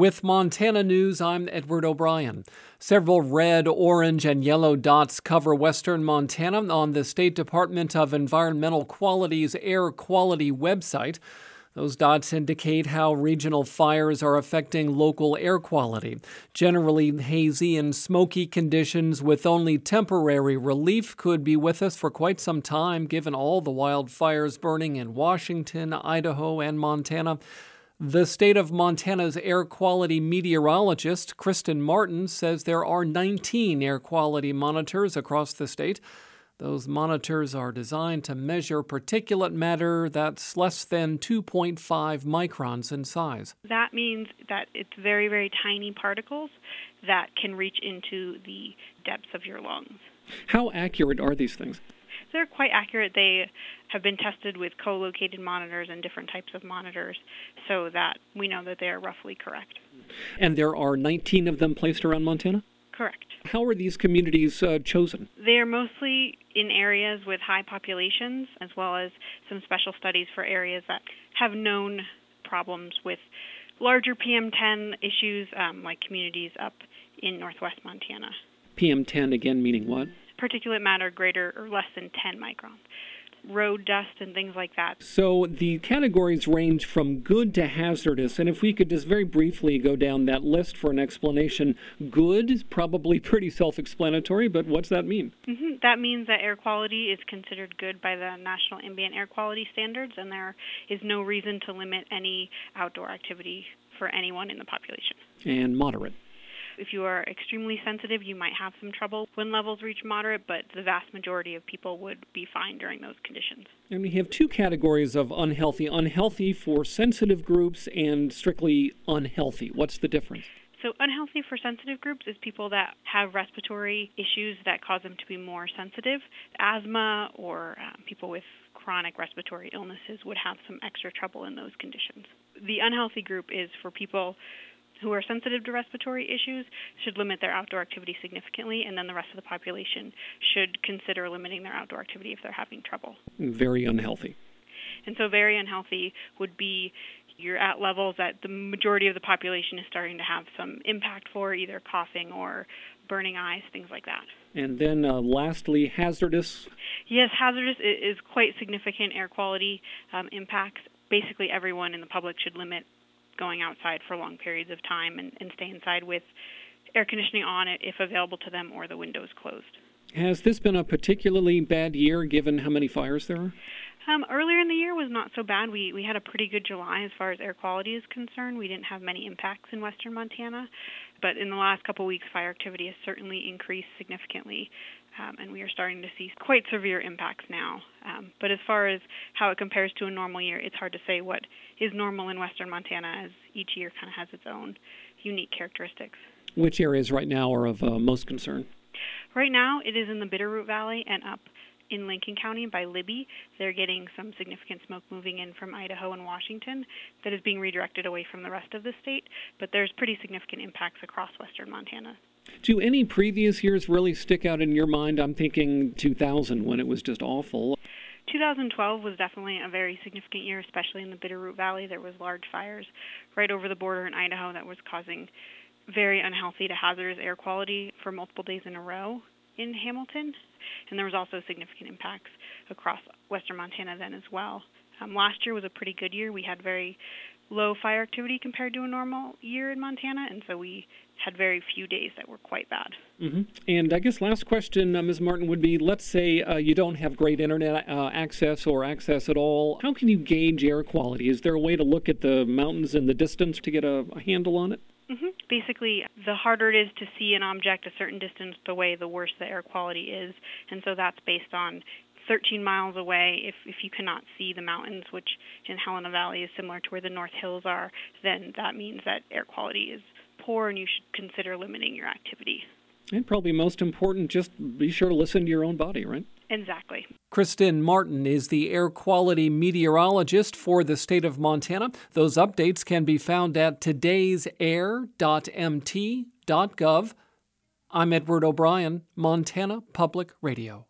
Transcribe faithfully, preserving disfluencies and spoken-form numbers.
With Montana News, I'm Edward O'Brien. Several red, orange, and yellow dots cover western Montana on the State Department of Environmental Quality's air quality website. Those dots indicate how regional fires are affecting local air quality. Generally hazy and smoky conditions with only temporary relief could be with us for quite some time, given all the wildfires burning in Washington, Idaho, and Montana. The state of Montana's air quality meteorologist, Kristen Martin, says there are nineteen air quality monitors across the state. Those monitors are designed to measure particulate matter that's less than two point five microns in size. That means that it's very, very tiny particles that can reach into the depths of your lungs. How accurate are these things? They're quite accurate. They have been tested with co-located monitors and different types of monitors so that we know that they are roughly correct. And there are nineteen of them placed around Montana? Correct. How are these communities uh, chosen? They are mostly in areas with high populations, as well as some special studies for areas that have known problems with larger P M ten issues, um, like communities up in northwest Montana. P M ten, again, meaning what? Particulate matter greater or less than ten microns. Road dust and things like that. So the categories range from good to hazardous, and if we could just very briefly go down that list for an explanation. Good is probably pretty self-explanatory, but what's that mean? Mm-hmm. That means that air quality is considered good by the National Ambient Air Quality Standards, and there is no reason to limit any outdoor activity for anyone in the population. And moderate. If you are extremely sensitive, you might have some trouble when levels reach moderate, but the vast majority of people would be fine during those conditions. And we have two categories of unhealthy. Unhealthy for sensitive groups and strictly unhealthy. What's the difference? So unhealthy for sensitive groups is people that have respiratory issues that cause them to be more sensitive. Asthma or uh, people with chronic respiratory illnesses would have some extra trouble in those conditions. The unhealthy group is for people who are sensitive to respiratory issues, should limit their outdoor activity significantly, and then the rest of the population should consider limiting their outdoor activity if they're having trouble. Very unhealthy. And so very unhealthy would be you're at levels that the majority of the population is starting to have some impact for, either coughing or burning eyes, things like that. And then uh, lastly, hazardous? Yes, hazardous is quite significant air quality um, impacts. Basically everyone in the public should limit going outside for long periods of time and, and stay inside with air conditioning on it if available to them or the windows closed. Has this been a particularly bad year given how many fires there are? Um, earlier in the year was not so bad. We we had a pretty good July as far as air quality is concerned. We didn't have many impacts in western Montana, but in the last couple of weeks, fire activity has certainly increased significantly, um, and we are starting to see quite severe impacts now. Um, but as far as how it compares to a normal year, it's hard to say what is normal in western Montana, as each year kind of has its own unique characteristics. Which areas right now are of uh, most concern? Right now, it is in the Bitterroot Valley and up in Lincoln County by Libby. They're getting some significant smoke moving in from Idaho and Washington that is being redirected away from the rest of the state, but there's pretty significant impacts across western Montana. Do any previous years really stick out in your mind? I'm thinking two thousand when it was just awful. two thousand twelve was definitely a very significant year, especially in the Bitterroot Valley. There was large fires right over the border in Idaho that was causing very unhealthy to hazardous air quality for multiple days in a row in Hamilton. And there was also significant impacts across western Montana then as well. Um, last year was a pretty good year. We had very low fire activity compared to a normal year in Montana, and so we had very few days that were quite bad. Mm-hmm. And I guess last question, uh, Miz Martin, would be, let's say uh, you don't have great internet uh, access or access at all. How can you gauge air quality? Is there a way to look at the mountains in the distance to get a, a handle on it? Mm-hmm. Basically, the harder it is to see an object a certain distance away, the worse the air quality is. And so that's based on thirteen miles away. If if you cannot see the mountains, which in Helena Valley is similar to where the North Hills are, then that means that air quality is poor and you should consider limiting your activity. And probably most important, just be sure to listen to your own body, right? Exactly. Kristen Martin is the air quality meteorologist for the state of Montana. Those updates can be found at todays air dot m t dot gov. I'm Edward O'Brien, Montana Public Radio.